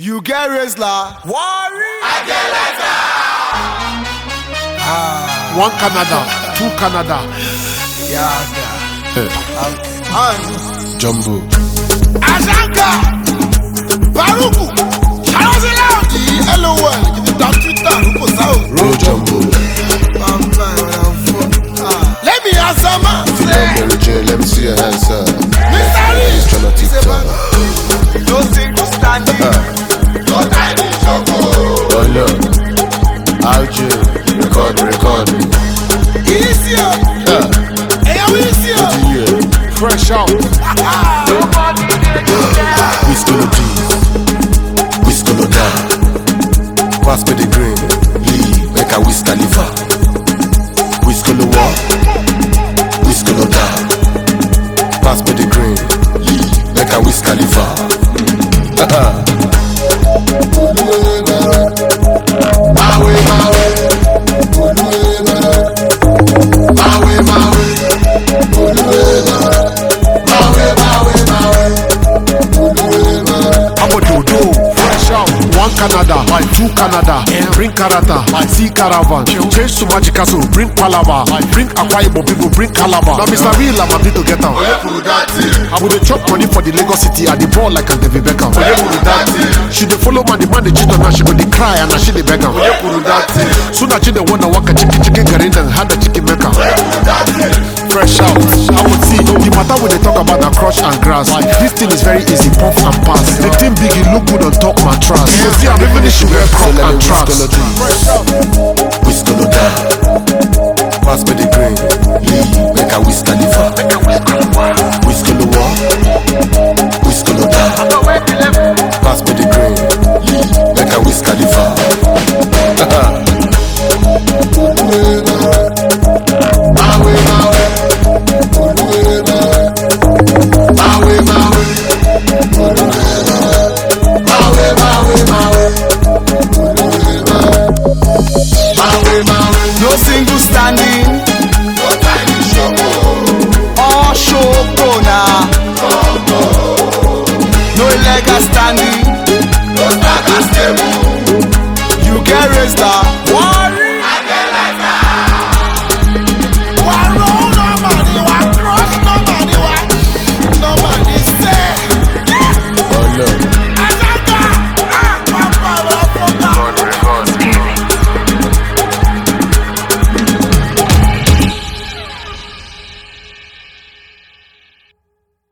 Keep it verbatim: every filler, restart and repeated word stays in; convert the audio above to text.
You get Rizla. Worry. I get letter. Ah. One Canada, two Canada. Yeah, Hey. yeah. Jumbo. Azanka. Baruku. Charozela. L O L. Dans Twitter. Rupo Sao. Roll Jumbo. Let me answer, man. Mary J, let me see your hands up. Mister Rich. Tryna TikTok. No single standing. No tiny choco. Oh no. R J, record, record. Easy. Yeah. Hey, how easy? Yeah. Fresh out. Whiskolo G. Whiskolo down. Pass me the green. Lee, make a whisk Khalifa. Whiskolo walk. Whiskolo down. Pass me the green. Lee, make a whisk Khalifa. One Canada, two Canada, bring Karata, see Caravan, change to Magic Castle, bring Palava, bring Akwa Ibom people, bring Calabar. Now Mister Real, I'm happy to get out. I would chop money for the Lagos City at the ball like a David Beckham. She dey follow man, the man they cheat on her, she go dey cry and she dey beg am. Soon as she dey wanna walk a chicken chicken garden and had a chicken maker. Fresh out, I would see the matter when they talk about the crush and grass. This thing is very easy, puff and pass. The thing big, it look good on top mattress. You see, I'm even issue where crop and traps. Whiskolo down, pass me the green. Lee, make a whisk Khalifa. Whiskolo walk, whiskolo down, pass me the green. Lee, make a whisk Khalifa. No single standing. No tiny choco. All choco now. No illegal standing. No tag stable. You get Rizla.